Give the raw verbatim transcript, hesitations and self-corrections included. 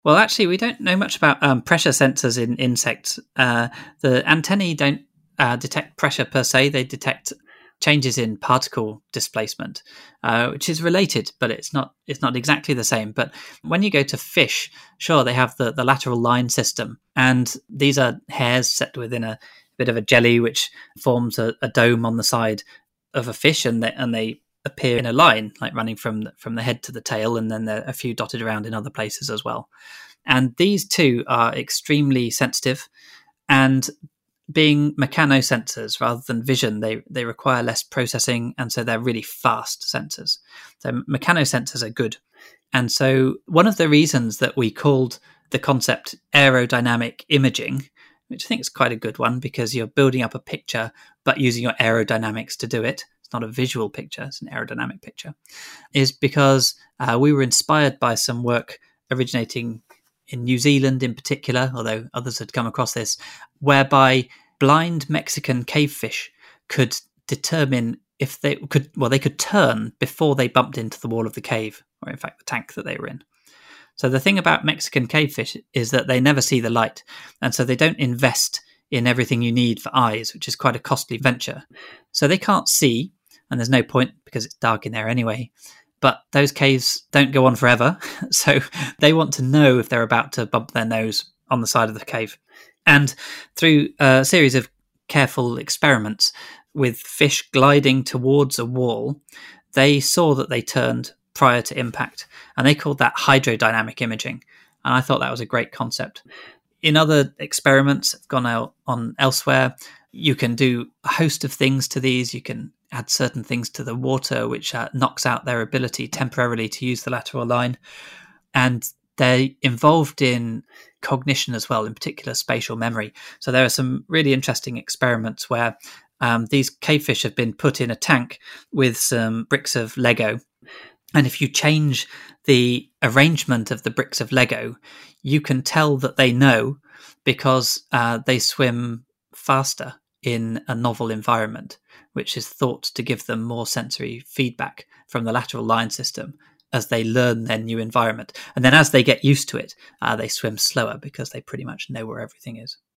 Well, actually, we don't know much about um, pressure sensors in insects. Uh, the antennae don't uh, detect pressure per se; they detect changes in particle displacement, uh, which is related, but it's not. It's not exactly the same. But when you go to fish, sure, they have the, the lateral line system, and these are hairs set within a bit of a jelly, which forms a, a dome on the side of a fish, and they and they appear in a line, like running from the, from the head to the tail, and then there are a few dotted around in other places as well. And these two are extremely sensitive, and being mechanosensors rather than vision, they they require less processing, and so they're really fast sensors. So mechanosensors are good. And so one of the reasons that we called the concept aerodynamic imaging, which I think is quite a good one because you're building up a picture but using your aerodynamics to do it. It's not a visual picture, it's an aerodynamic picture, is because uh, we were inspired by some work originating in New Zealand in particular, although others had come across this, whereby blind Mexican cavefish could determine if they could, well, they could turn before they bumped into the wall of the cave, or in fact the tank that they were in. So the thing about Mexican cavefish is that they never see the light, and so they don't invest in everything you need for eyes, which is quite a costly venture. So they can't see, and there's no point because it's dark in there anyway. But those caves don't go on forever, so they want to know if they're about to bump their nose on the side of the cave. And through a series of careful experiments with fish gliding towards a wall, they saw that they turned prior to impact, and they called that hydrodynamic imaging. And I thought that was a great concept. In other experiments that have gone out on elsewhere, you can do a host of things to these. You can add certain things to the water, which uh, knocks out their ability temporarily to use the lateral line. And they're involved in cognition as well, in particular spatial memory. So there are some really interesting experiments where um, these cavefish have been put in a tank with some bricks of Lego. And if you change the arrangement of the bricks of Lego, you can tell that they know because uh, they swim faster in a novel environment, which is thought to give them more sensory feedback from the lateral line system as they learn their new environment. And then as they get used to it, uh, they swim slower because they pretty much know where everything is.